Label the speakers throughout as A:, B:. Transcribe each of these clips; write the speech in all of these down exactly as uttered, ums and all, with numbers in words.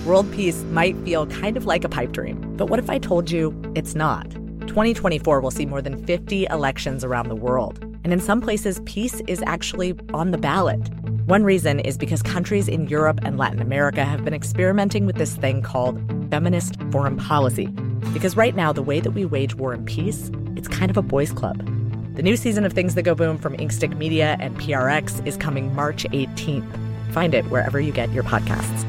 A: World peace might feel kind of like a pipe dream, but what if I told you it's not? twenty twenty-four will see more than fifty elections around the world, and in some places, peace is actually on the ballot. One reason is because countries in Europe and Latin America have been experimenting with this thing called feminist foreign policy. Because right now, the way that we wage war and peace, it's kind of a boys' club. The new season of Things That Go Boom from Inkstick Media and P R X is coming March eighteenth. Find it wherever you get your podcasts.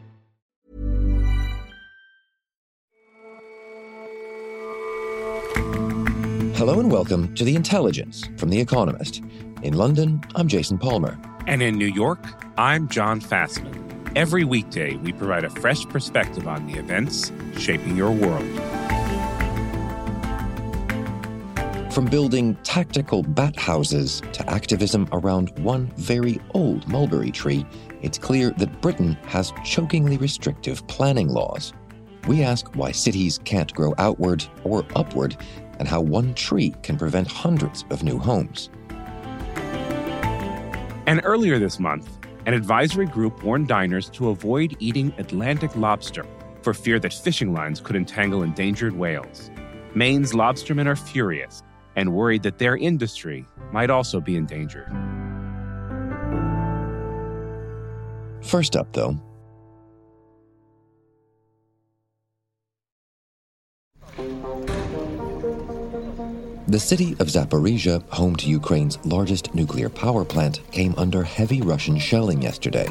B: Hello and welcome to The Intelligence from The Economist. In London, I'm Jason Palmer.
C: And in New York, I'm John Fassman. Every weekday, we provide a fresh perspective on the events shaping your world.
B: From building tactical bat houses to activism around one very old mulberry tree, it's clear that Britain has chokingly restrictive planning laws. We ask why cities can't grow outward or upward, and how one tree can prevent hundreds of new homes.
C: And earlier this month, an advisory group warned diners to avoid eating Atlantic lobster for fear that fishing lines could entangle endangered whales. Maine's lobstermen are furious and worried that their industry might also be endangered.
B: First up, though, the city of Zaporizhzhia, home to Ukraine's largest nuclear power plant, came under heavy Russian shelling yesterday.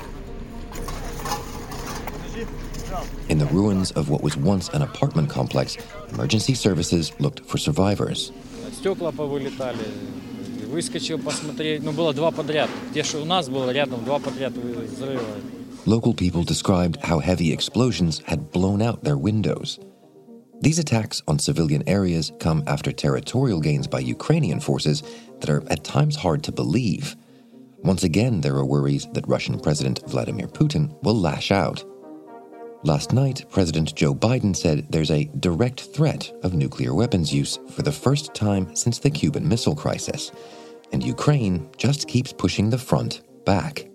B: In the ruins of what was once an apartment complex, emergency services looked for survivors.
D: Стекла повылетали. Выскочил посмотреть. Ну, было два подряд. Те, что у нас было рядом, два подряд взрыва.
B: Local people described how heavy explosions had blown out their windows. These attacks on civilian areas come after territorial gains by Ukrainian forces that are at times hard to believe. Once again, there are worries that Russian President Vladimir Putin will lash out. Last night, President Joe Biden said there's a direct threat of nuclear weapons use for the first time since the Cuban Missile Crisis. And Ukraine just keeps pushing the front back.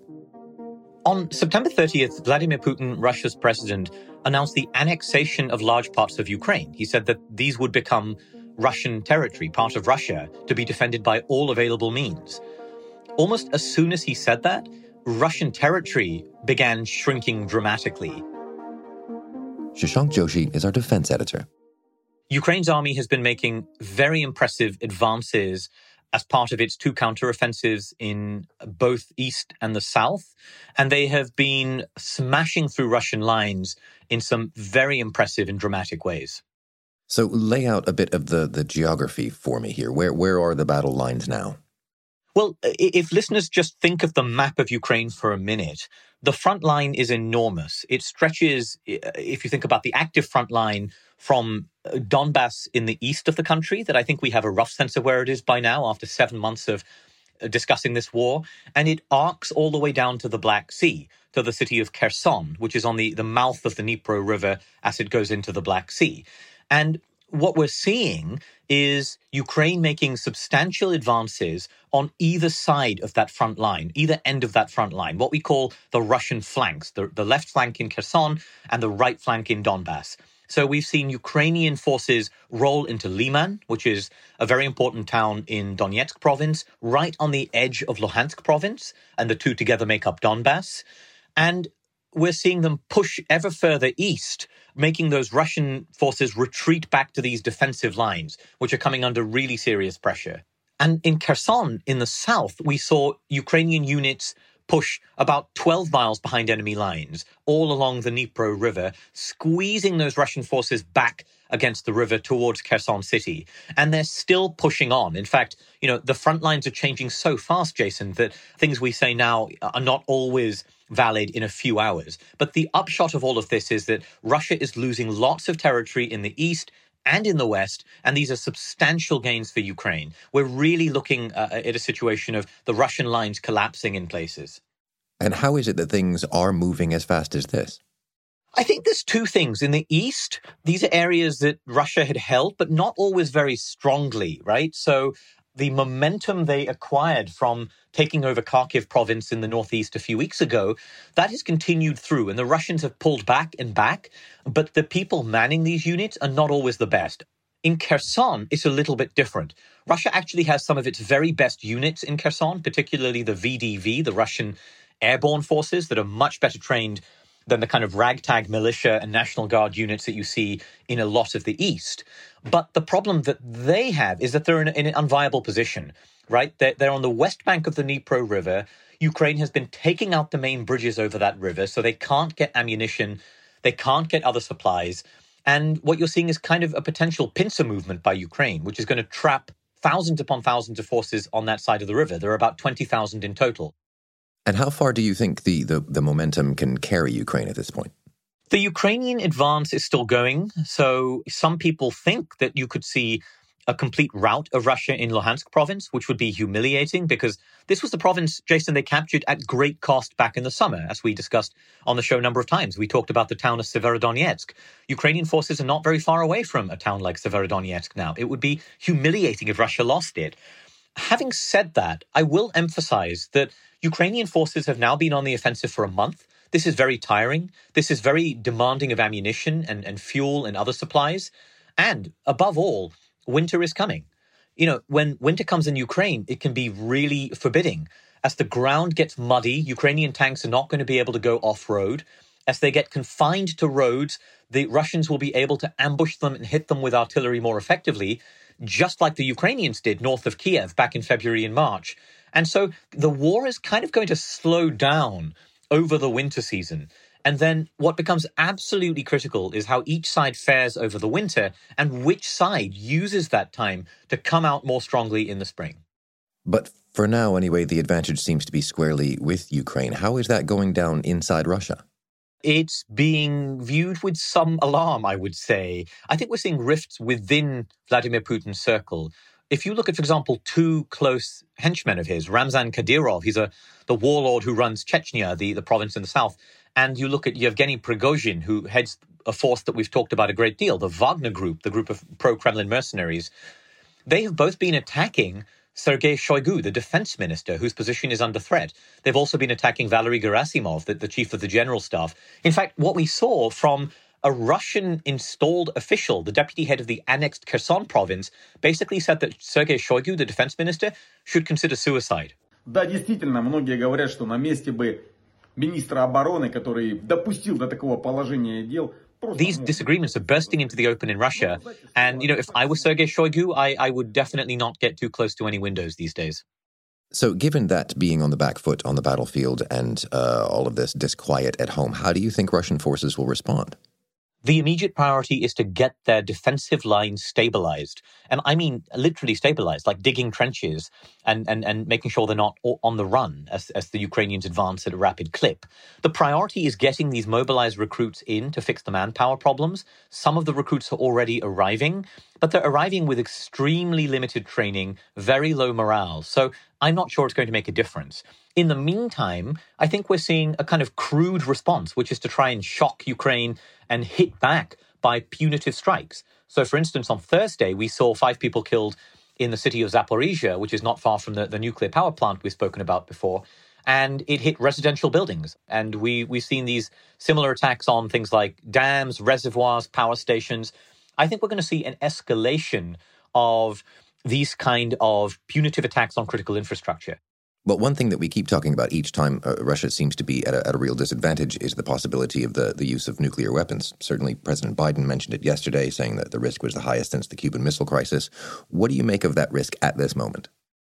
E: On September thirtieth, Vladimir Putin, Russia's president, announced the annexation of large parts of Ukraine. He said that these would become Russian territory, part of Russia, to be defended by all available means. Almost as soon as he said that, Russian territory began shrinking dramatically.
B: Shashank Joshi is our defense editor.
E: Ukraine's army has been making very impressive advances as part of its two counteroffensives in both east and the south, and they have been smashing through Russian lines in some very impressive and dramatic ways.
B: So lay out a bit of the, the geography for me here. Where, where are the battle lines now?
E: Well, if listeners just think of the map of Ukraine for a minute, the front line is enormous. It stretches, if you think about the active front line, from Donbass in the east of the country, that I think we have a rough sense of where it is by now after seven months of discussing this war, and it arcs all the way down to the Black Sea, to the city of Kherson, which is on the, the mouth of the Dnipro River as it goes into the Black Sea. And what we're seeing is Ukraine making substantial advances on either side of that front line, either end of that front line, what we call the Russian flanks, the, the left flank in Kherson and the right flank in Donbass. So we've seen Ukrainian forces roll into Liman, which is a very important town in Donetsk province, right on the edge of Luhansk province, and the two together make up Donbass. And we're seeing them push ever further east, making those Russian forces retreat back to these defensive lines, which are coming under really serious pressure. And in Kherson, in the south, we saw Ukrainian units push about twelve miles behind enemy lines, all along the Dnipro River, squeezing those Russian forces back against the river towards Kherson city. And they're still pushing on. In fact, you know, the front lines are changing so fast, Jason, that things we say now are not always valid in a few hours. But the upshot of all of this is that Russia is losing lots of territory in the east and in the west, and these are substantial gains for Ukraine. We're really looking uh, at a situation of the Russian lines collapsing in places.
B: And how is it that things are moving as fast as this?
E: I think there's two things. In the east, these are areas that Russia had held, but not always very strongly, right? So The momentum they acquired from taking over Kharkiv province in the northeast a few weeks ago, that has continued through, and the Russians have pulled back and back, but the people manning these units are not always the best. In Kherson, it's a little bit different. Russia actually has some of its very best units in Kherson, particularly the V D V, the Russian airborne forces that are much better trained than the kind of ragtag militia and National Guard units that you see in a lot of the East. But the problem that they have is that they're in, in an unviable position, right? They're, they're on the west bank of the Dnipro River. Ukraine has been taking out the main bridges over that river, so they can't get ammunition, they can't get other supplies. And what you're seeing is kind of a potential pincer movement by Ukraine, which is going to trap thousands upon thousands of forces on that side of the river. There are about twenty thousand in total.
B: And how far do you think the, the, the momentum can carry Ukraine at this point?
E: The Ukrainian advance is still going. So some people think that you could see a complete rout of Russia in Luhansk province, which would be humiliating because this was the province, Jason, they captured at great cost back in the summer, as we discussed on the show a number of times. We talked about the town of Severodonetsk. Ukrainian forces are not very far away from a town like Severodonetsk now. It would be humiliating if Russia lost it. Having said that, I will emphasize that Ukrainian forces have now been on the offensive for a month. This is very tiring. This is very demanding of ammunition and, and fuel and other supplies. And above all, winter is coming. You know, when winter comes in Ukraine, it can be really forbidding. As the ground gets muddy, Ukrainian tanks are not going to be able to go off-road. As they get confined to roads, the Russians will be able to ambush them and hit them with artillery more effectively, just like the Ukrainians did north of Kiev back in February and March. And so the war is kind of going to slow down over the winter season. And then what becomes absolutely critical is how each side fares over the winter and which side uses that time to come out more strongly in the spring.
B: But for now, anyway, the advantage seems to be squarely with Ukraine. How is that going down inside Russia?
E: It's being viewed with some alarm, I would say. I think we're seeing rifts within Vladimir Putin's circle. If you look at, for example, two close henchmen of his, Ramzan Kadyrov, he's a the warlord who runs Chechnya, the, the province in the south, and you look at Yevgeny Prigozhin, who heads a force that we've talked about a great deal, the Wagner Group, the group of pro-Kremlin mercenaries. They have both been attacking Sergei Shoigu, the defense minister, whose position is under threat. They've also been attacking Valery Gerasimov, the, the chief of the general staff. In fact, what we saw from a Russian-installed official, the deputy head of the annexed Kherson province, basically said that Sergei Shoigu, the defense minister, should consider suicide.
F: Да, действительно, многие говорят, что на месте бы министра обороны, который допустил до такого положения дел.
E: These disagreements are bursting into the open in Russia. And, you know, if I was Sergei Shoigu, I, I would definitely not get too close to any windows these days.
B: So given that being on the back foot on the battlefield and uh, all of this disquiet at home, how do you think Russian forces will respond?
E: The immediate priority is to get their defensive lines stabilized. And I mean literally stabilized, like digging trenches and, and, and making sure they're not on the run as, as the Ukrainians advance at a rapid clip. The priority is getting these mobilized recruits in to fix the manpower problems. Some of the recruits are already arriving, but they're arriving with extremely limited training, very low morale. So I'm not sure it's going to make a difference. In the meantime, I think we're seeing a kind of crude response, which is to try and shock Ukraine and hit back by punitive strikes. So, for instance, on Thursday, we saw five people killed in the city of Zaporizhia, which is not far from the, the nuclear power plant we've spoken about before, and it hit residential buildings. And we, we've seen these similar attacks on things like dams, reservoirs, power stations. I think we're going to see an escalation of these kind of punitive attacks on critical infrastructure.
B: But one thing that we keep talking about each time uh, Russia seems to be at a, at a real disadvantage is the possibility of the, the use of nuclear weapons. Certainly, President Biden mentioned it yesterday, saying that the risk was the highest since the Cuban Missile Crisis. What do you make of that risk at this moment?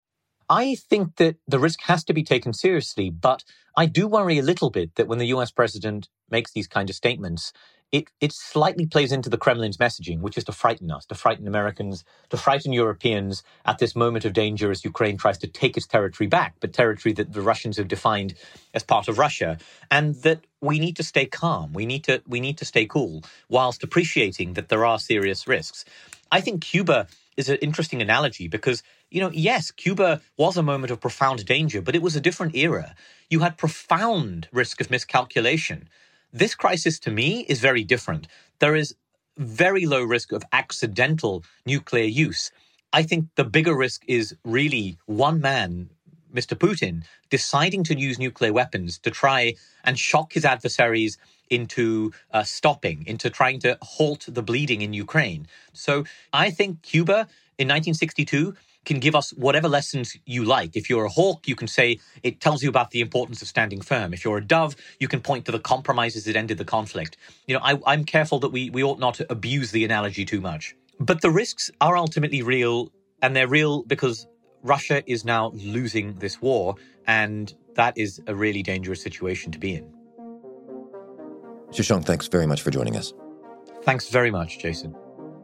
E: I think that the risk has to be taken seriously, but I do worry a little bit that when the U S president makes these kind of statements, it, it slightly plays into the Kremlin's messaging, which is to frighten us, to frighten Americans, to frighten Europeans at this moment of danger as Ukraine tries to take its territory back, but territory that the Russians have defined as part of Russia, and that we need to stay calm. We need to we need to stay cool whilst appreciating that there are serious risks. I think Cuba is an interesting analogy because, you know, yes, Cuba was a moment of profound danger, but it was a different era. You had profound risk of miscalculation. This crisis, to me, is very different. There is very low risk of accidental nuclear use. I think the bigger risk is really one man, Mister Putin, deciding to use nuclear weapons to try and shock his adversaries into uh, stopping, into trying to halt the bleeding in Ukraine. So I think Cuba in nineteen sixty-two can give us whatever lessons you like. If you're a hawk, you can say it tells you about the importance of standing firm. If you're a dove, you can point to the compromises that ended the conflict. You know, I, I'm careful that we, we ought not to abuse the analogy too much. But the risks are ultimately real, and they're real because Russia is now losing this war, and that is a really dangerous situation to be in.
B: Shashank, thanks very much for joining us.
E: Thanks very much, Jason.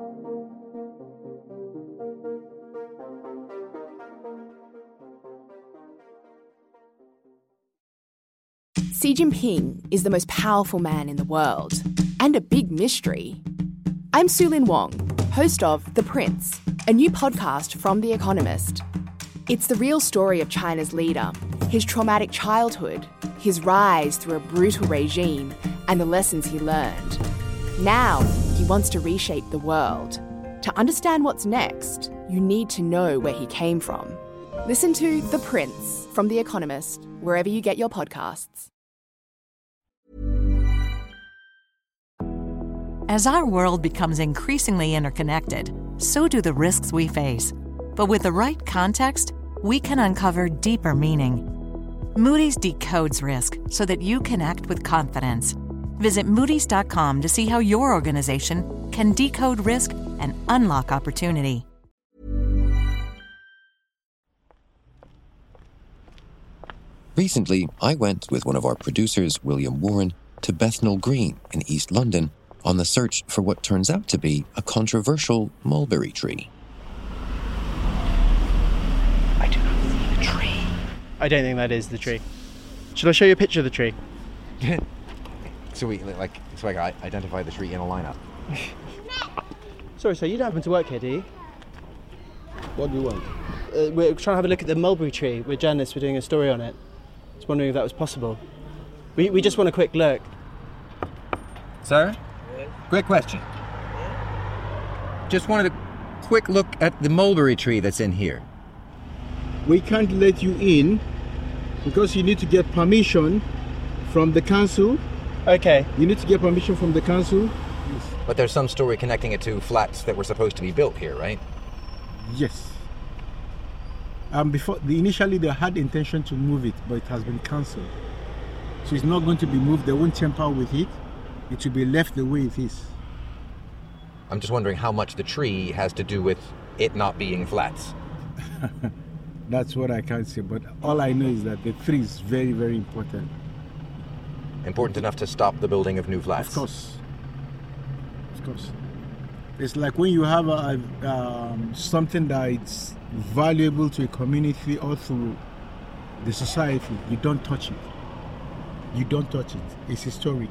G: Xi Jinping is the most powerful man in the world, and a big mystery. I'm Su-Lin Wong, host of The Prince, a new podcast from The Economist. It's the real story of China's leader, his traumatic childhood, his rise through a brutal regime, and the lessons he learned. Now, he wants to reshape the world. To understand what's next, you need to know where he came from. Listen to The Prince from The Economist, wherever you get your podcasts.
H: As our world becomes increasingly interconnected, so do the risks we face. But with the right context, we can uncover deeper meaning. Moody's decodes risk so that you can act with confidence. Visit Moody's dot com to see how your organization can decode risk and unlock opportunity.
B: Recently, I went with one of our producers, William Warren, to Bethnal Green in East London on the search for what turns out to be a controversial mulberry tree.
I: I do not see the tree. I don't think that is the tree. Should I show you a picture of the tree?
J: so we like so like I identify the tree in a lineup.
I: Sorry, sir, you don't happen to work here, do you?
K: What do you want?
I: Uh, we're trying to have a look at the mulberry tree. We're journalists, we're doing a story on it. I was wondering if that was possible. We we just want a quick look.
J: Sir? Quick question. Just wanted a quick look at the mulberry tree that's in here.
K: We can't let you in because you need to get permission from the council.
I: Okay.
K: You need to get permission from the council.
J: But there's some story connecting it to flats that were supposed to be built here, right?
K: Yes. Um, before the, initially they had intention to move it, but it has been cancelled. So it's not going to be moved. They won't tamper with it. It will be left the way it is.
J: I'm just wondering how much the tree has to do with it not being flats.
K: That's what I can't say, but all I know is that the tree is very, very important.
J: Important enough to stop the building of new flats?
K: Of course. Of course. It's like when you have a, um, something that's valuable to a community or to the society, you don't touch it. You don't touch it. It's historic.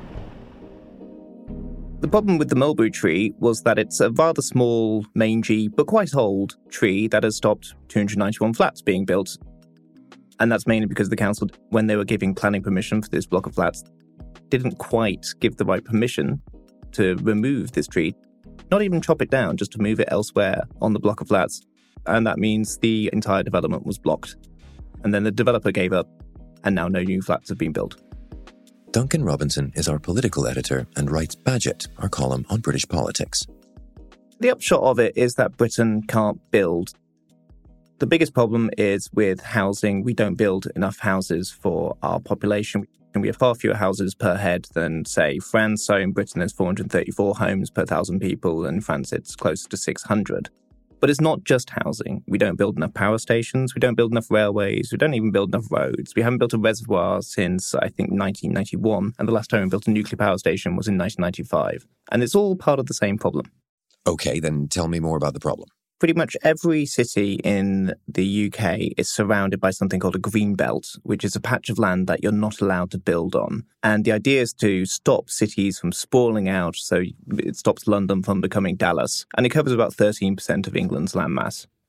L: The problem with the mulberry tree was that it's a rather small, mangy, but quite old tree that has stopped two hundred ninety-one flats being built. And that's mainly because the council, when they were giving planning permission for this block of flats, didn't quite give the right permission to remove this tree. Not even chop it down, just to move it elsewhere on the block of flats. And that means the entire development was blocked. And then the developer gave up, and now no new flats have been built.
B: Duncan Robinson is our political editor and writes Budget, our column on British politics.
L: The upshot of it is that Britain can't build. The biggest problem is with housing. We don't build enough houses for our population. And we have far fewer houses per head than, say, France. So in Britain, there's four hundred thirty-four homes per thousand people. In France, it's closer to six hundred. But it's not just housing. We don't build enough power stations. We don't build enough railways. We don't even build enough roads. We haven't built a reservoir since, I think, nineteen ninety-one. And the last time we built a nuclear power station was in nineteen ninety-five. And it's all part of the same problem.
B: Okay, then tell me more about the problem.
L: Pretty much every city in the U K is surrounded by something called a green belt, which is a patch of land that you're not allowed to build on. And the idea is to stop cities from sprawling out, so it stops London from becoming Dallas. And it covers about thirteen percent of England's landmass.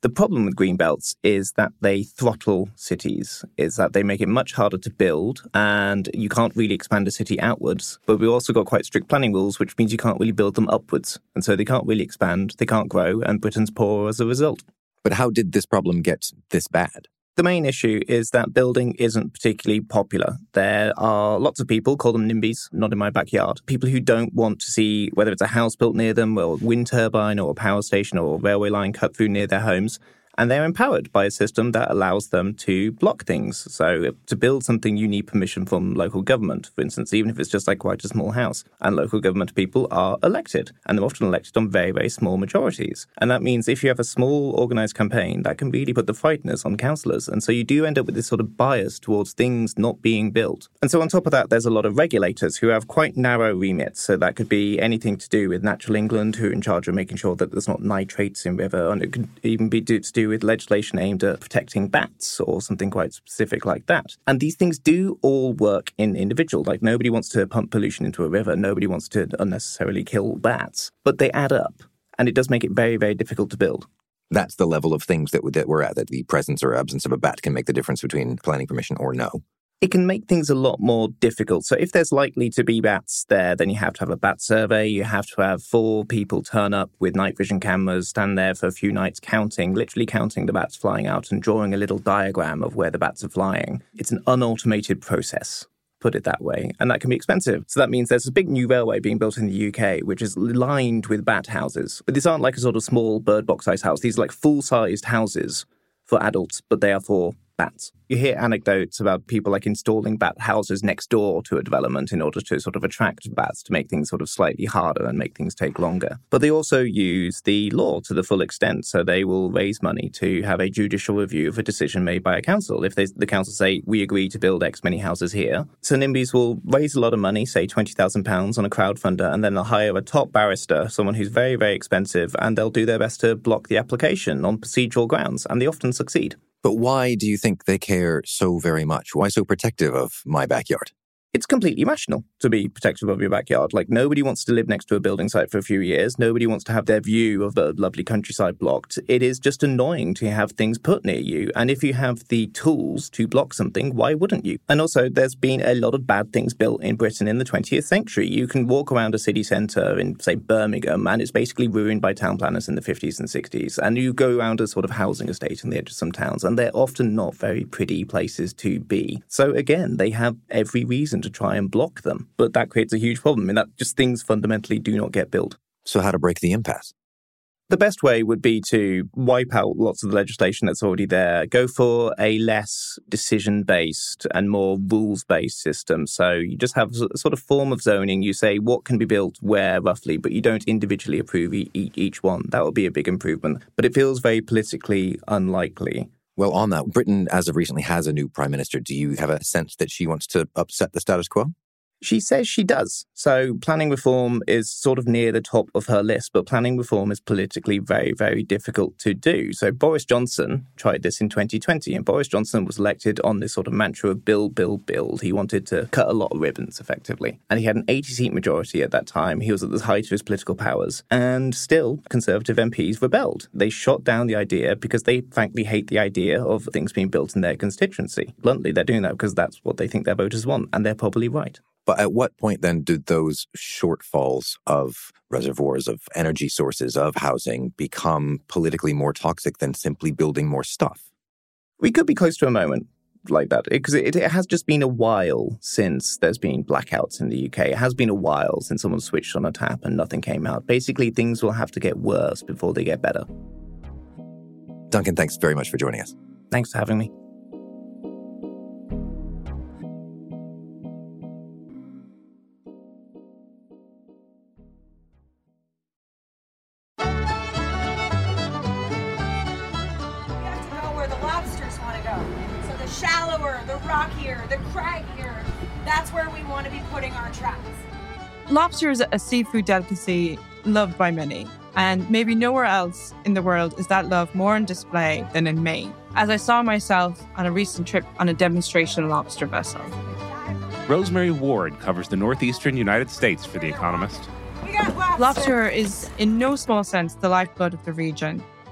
L: The problem with green belts is that they throttle cities, is that they make it much harder to build and you can't really expand a city outwards. But we've also got quite strict planning rules, which means you can't really build them upwards. And so they can't really expand, they can't grow, and Britain's poorer as a result.
B: But how did this problem get this bad?
L: The main issue is that building isn't particularly popular. There are lots of people, call them NIMBYs, not in my backyard, people who don't want to see whether it's a house built near them or a wind turbine or a power station or a railway line cut through near their homes. And they're empowered by a system that allows them to block things. So to build something, you need permission from local government, for instance, even if it's just like quite a small house. And local government people are elected, and they're often elected on very, very small majorities. And that means if you have a small organised campaign, that can really put the frighteners on councillors. And so you do end up with this sort of bias towards things not being built. And so on top of that, there's a lot of regulators who have quite narrow remits. So that could be anything to do with Natural England, who are in charge of making sure that there's not nitrates in river, and it could even be to do with legislation aimed at protecting bats or something quite specific like that. And these things do all work in individual. Like nobody wants to pump pollution into a river. Nobody wants to unnecessarily kill bats. But they add up. And it does make it very, very difficult to build.
B: That's the level of things that, that we're at, that the presence or absence of a bat can make the difference between planning permission or no.
L: It can make things a lot more difficult. So if there's likely to be bats there, then you have to have a bat survey. You have to have four people turn up with night vision cameras, stand there for a few nights counting, literally counting the bats flying out and drawing a little diagram of where the bats are flying. It's an unautomated process, put it that way, and that can be expensive. So that means there's a big new railway being built in the U K, which is lined with bat houses. But these aren't like a sort of small bird box size house. These are like full-sized houses for adults, but they are for bats. You hear anecdotes about people like installing bat houses next door to a development in order to sort of attract bats, to make things sort of slightly harder and make things take longer. But they also use the law to the full extent. So they will raise money to have a judicial review of a decision made by a council. If they, the council say, we agree to build X many houses here, so NIMBYs will raise a lot of money, say twenty thousand pounds on a crowdfunder, and then they'll hire a top barrister, someone who's very, very expensive, and they'll do their best to block the application on procedural grounds, and they often succeed.
B: But why do you think they care so very much? Why so protective of my backyard?
L: It's completely rational to be protective of your backyard. Like, nobody wants to live next to a building site for a few years. Nobody wants to have their view of the lovely countryside blocked. It is just annoying to have things put near you. And if you have the tools to block something, why wouldn't you? And also, there's been a lot of bad things built in Britain in the twentieth century. You can walk around a city centre in, say, Birmingham, and it's basically ruined by town planners in the fifties and sixties. And you go around a sort of housing estate on the edge of some towns, and they're often not very pretty places to be. So again, they have every reason to try and block them. But that creates a huge problem in that just things fundamentally do not get built.
B: So how to break the impasse?
L: The best way would be to wipe out lots of the legislation that's already there, go for a less decision-based and more rules-based system. So you just have a sort of form of zoning. You say what can be built where roughly, but you don't individually approve e- each one. That would be a big improvement. But it feels very politically unlikely.
B: Well, on that, Britain, as of recently, has a new prime minister. Do you have a sense that she wants to upset the status quo?
L: She says she does. So planning reform is sort of near the top of her list, but planning reform is politically very, very difficult to do. So Boris Johnson tried this in twenty twenty, and Boris Johnson was elected on this sort of mantra of build, build, build. He wanted to cut a lot of ribbons, effectively. And he had an eighty-seat majority at that time. He was at the height of his political powers. And still, Conservative M Ps rebelled. They shot down the idea because they frankly hate the idea of things being built in their constituency. Bluntly, they're doing that because that's what they think their voters want, and they're probably right.
B: But at what point then did those shortfalls of reservoirs, of energy sources, of housing become politically more toxic than simply building more stuff?
L: We could be close to a moment like that, because it, it has just been a while since there's been blackouts in the U K. It has been a while since someone switched on a tap and nothing came out. Basically, things will have to get worse before they get better.
B: Duncan, thanks very much for joining us.
L: Thanks for having me.
M: Lobster is a seafood delicacy loved by many, and maybe nowhere else in the world is that love more on display than in Maine, as I saw myself on a recent trip on a demonstration lobster vessel.
C: Rosemary Ward covers the northeastern United States for The Economist.
M: Lobster is in no small sense the lifeblood of the region.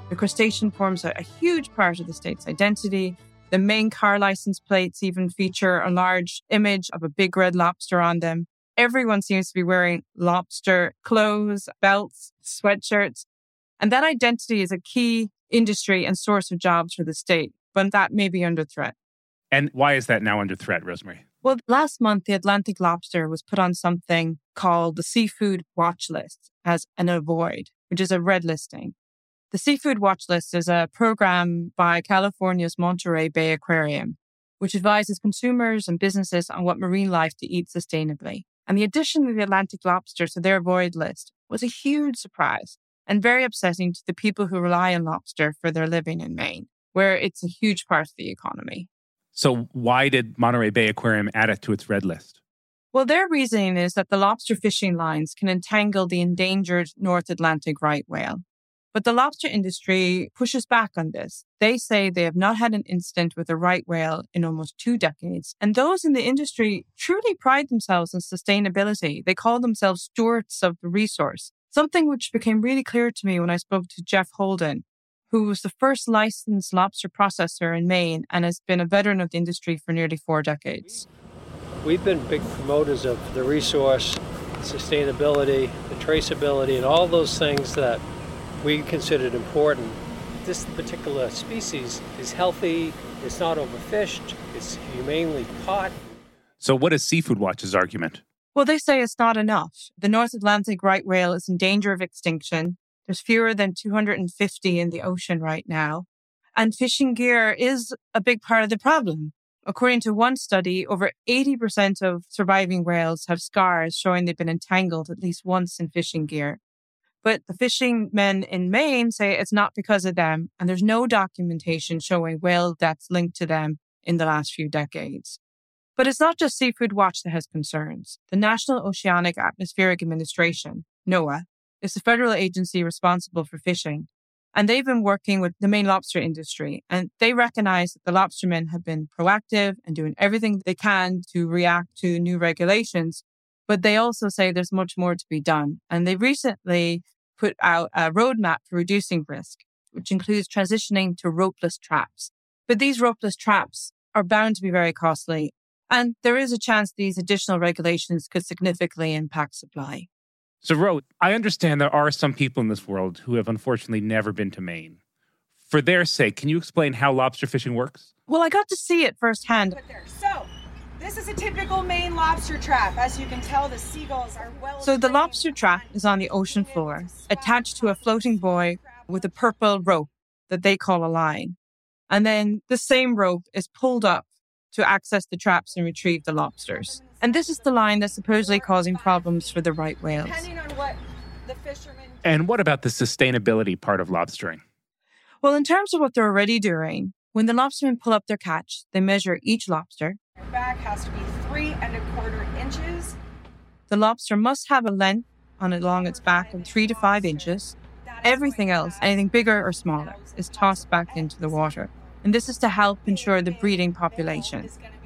M: The crustacean forms a, a huge part of the state's identity. The main car license plates even feature a large image of a big red lobster on them. Everyone seems to be wearing lobster clothes, belts, sweatshirts. And that identity is a key industry and source of jobs for the state, but that may be under threat.
C: And why is that now under threat, Rosemary?
M: Well, last month, the Atlantic lobster was put on something called the Seafood Watch List as an avoid, which is a red listing. The Seafood Watch List is a program by California's Monterey Bay Aquarium, which advises consumers and businesses on what marine life to eat sustainably. And the addition of the Atlantic lobster to their avoid list was a huge surprise and very upsetting to the people who rely on lobster for their living in Maine, where it's a huge part of the economy.
C: So why did Monterey Bay Aquarium add it to its red list?
M: Well, their reasoning is that the lobster fishing lines can entangle the endangered North Atlantic right whale. But the lobster industry pushes back on this. They say they have not had an incident with a right whale in almost two decades. And those in the industry truly pride themselves on sustainability. They call themselves stewards of the resource, something which became really clear to me when I spoke to Jeff Holden, who was the first licensed lobster processor in Maine and has been a veteran of the industry for nearly four decades.
N: We've been big promoters of the resource, sustainability, the traceability, and all those things that we considered important. This particular species is healthy, it's not overfished, it's humanely caught.
C: So what is Seafood Watch's argument?
M: Well, they say it's not enough. The North Atlantic right whale is in danger of extinction. There's fewer than two hundred fifty in the ocean right now. And fishing gear is a big part of the problem. According to one study, over eighty percent of surviving whales have scars showing they've been entangled at least once in fishing gear. But the fishermen in Maine say it's not because of them, and there's no documentation showing whale deaths linked to them in the last few decades. But it's not just Seafood Watch that has concerns. The National Oceanic Atmospheric Administration, NOAA, is the federal agency responsible for fishing, and they've been working with the Maine lobster industry, and they recognize that the lobstermen have been proactive and doing everything they can to react to new regulations. But they also say there's much more to be done. And they recently put out a roadmap for reducing risk, which includes transitioning to ropeless traps. But these ropeless traps are bound to be very costly. And there is a chance these additional regulations could significantly impact supply.
C: So, Ro, I understand there are some people in this world who have unfortunately never been to Maine. For their sake, can you explain how lobster fishing works?
M: Well, I got to see it firsthand.
O: So, this is a typical Maine lobster trap. As you can tell, the seagulls are well...
M: So the lobster trap is on the ocean floor, attached to a floating buoy with a purple rope that they call a line. And then the same rope is pulled up to access the traps and retrieve the lobsters. And this is the line that's supposedly causing problems for the right whales.
O: Depending on what the fishermen...
C: And what about the sustainability part of lobstering?
M: Well, in terms of what they're already doing, when the lobstermen pull up their catch, they measure each lobster.
O: Their back has to be three and a quarter inches.
M: The lobster must have a length on along its back of three to five inches. Everything else, anything bigger or smaller, is tossed back into the water. And this is to help ensure the breeding population.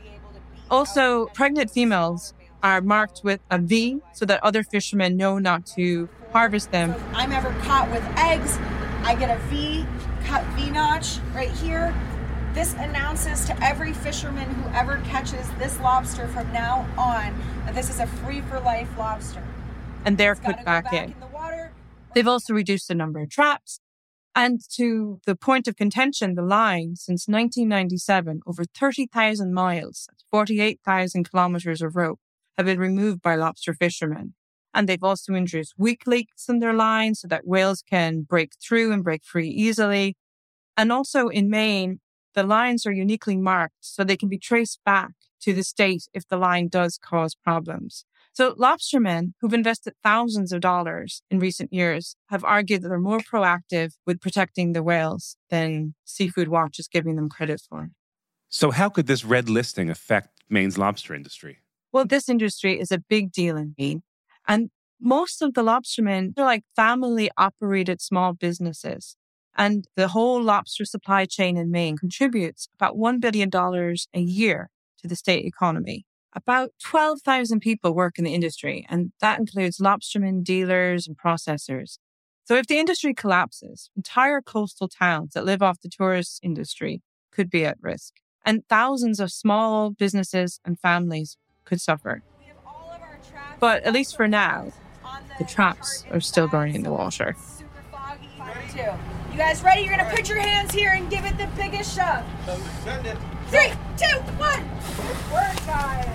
M: Also, pregnant females are marked with a V so that other fishermen know not to harvest them.
O: So if I'm ever caught with eggs, I get a V, cut V notch right here. This announces to every fisherman who ever catches this lobster from now on that this is a free-for-life lobster.
M: And they're put back, back in. in the water. They've also reduced the number of traps. And to the point of contention, the line, since nineteen ninety-seven, over thirty thousand miles, forty-eight thousand kilometers of rope, have been removed by lobster fishermen. And they've also introduced weak links in their line so that whales can break through and break free easily. And also in Maine, the lines are uniquely marked so they can be traced back to the state if the line does cause problems. So lobstermen who've invested thousands of dollars in recent years have argued that they're more proactive with protecting the whales than Seafood Watch is giving them credit for.
C: So how could this red listing affect Maine's lobster industry?
M: Well, this industry is a big deal in Maine. And most of the lobstermen are like family-operated small businesses. And the whole lobster supply chain in Maine contributes about one billion dollars a year to the state economy. About twelve thousand people work in the industry, and that includes lobstermen, dealers, and processors. So if the industry collapses, entire coastal towns that live off the tourist industry could be at risk. And thousands of small businesses and families could suffer. But at least for now, the traps are still going in the water.
O: You guys ready? You're going to put your hands here and give it the biggest shove. Three, two, one. Good work, guys.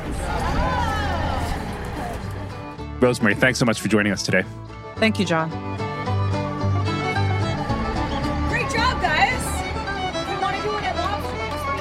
C: Rosemary, thanks so much for joining us today.
M: Thank you, John.
O: Great job, guys. If you want to do it at Lobster,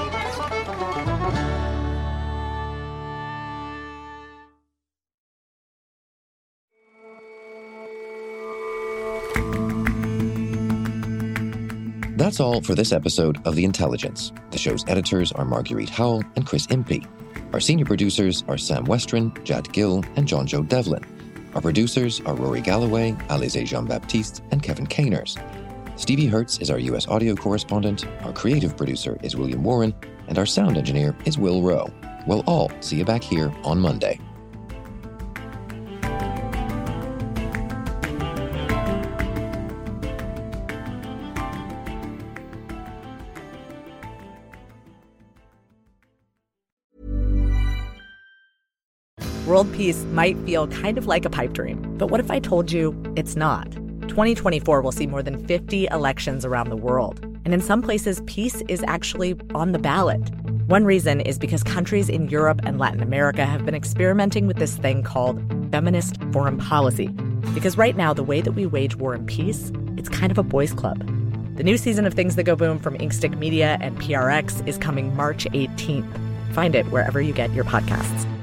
B: That's all for this episode of The Intelligence. The show's editors are Marguerite Howell and Chris Impey. Our senior producers are Sam Westron, Jad Gill, and John Joe Devlin. Our producers are Rory Galloway, Alize Jean-Baptiste, and Kevin Caners. Stevie Hertz is our U S audio correspondent, our creative producer is William Warren, and our sound engineer is Will Rowe. We'll all see you back here on Monday.
A: World peace might feel kind of like a pipe dream, but what if I told you it's not? twenty twenty-four will see more than fifty elections around the world, and in some places, peace is actually on the ballot. One reason is because countries in Europe and Latin America have been experimenting with this thing called feminist foreign policy. Because right now, the way that we wage war and peace, it's kind of a boys' club. The new season of Things That Go Boom from Inkstick Media and P R X is coming March eighteenth. Find it wherever you get your podcasts.